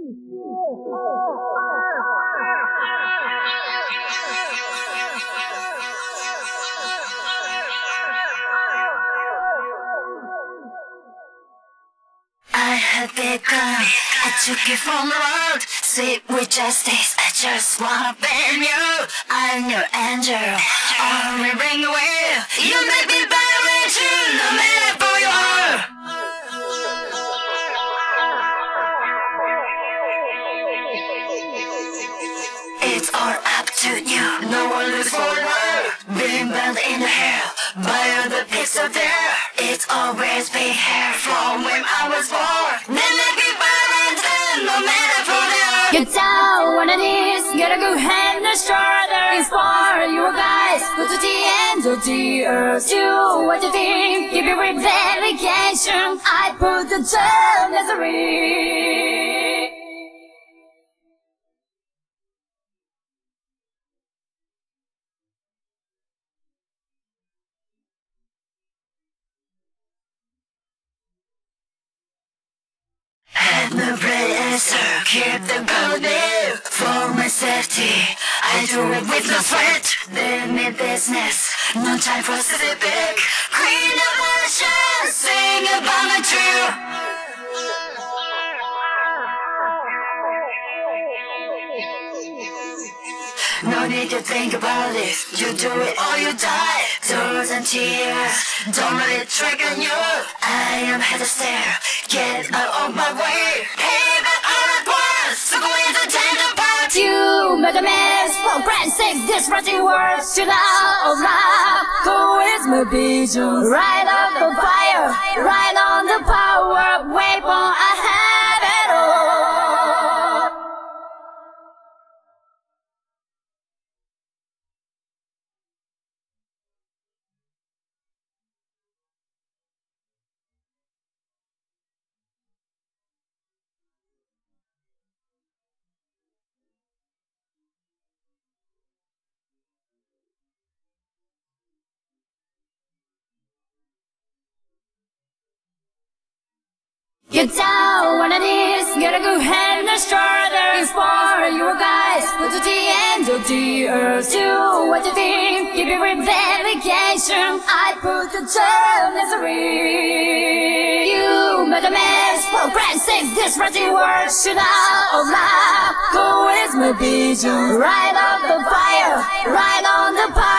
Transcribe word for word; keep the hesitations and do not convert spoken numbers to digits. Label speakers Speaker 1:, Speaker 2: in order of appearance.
Speaker 1: I had big gun, I took it from the road. Sleep with justice, I just wanna blame you. I'm your angel, only ring away. You make me better with you, no matter who you are. It's all up to you, no one looks forward. Being bent in the hair, by the pics up there. It's always been here from when I was born. Then let me burn no matter for them.
Speaker 2: Get down on the knees, gotta go hand and shoulder. Inspire your guys, go to the end of the earth. Do what you think, give your dedication. I put the term misery.
Speaker 1: Had no great answer, keep them going. For my safety, I do it with no sweat. They mean business, no time for sleeping. Queen of passion, sing about my truth. No need to think about it, you do it or you die. Doors and tears, don't let it trigger you. I am head to stare, get out of my way. Payback all at once, so go into tender part.
Speaker 2: You made a mess, for Christ's sake, disrupting words. Should out of love, who is my vision? Right on the fire, right on the power. Weapon, I have it all. Get down on the knees, gotta go hand and shoulder. Inspire your guys, go to the end of the earth. Do what you think, give your dedication. I put the term misery. You made a mess, for Christ's sake, disrupting words. Should out of love, who is my vision? Right on the fire, right on the power.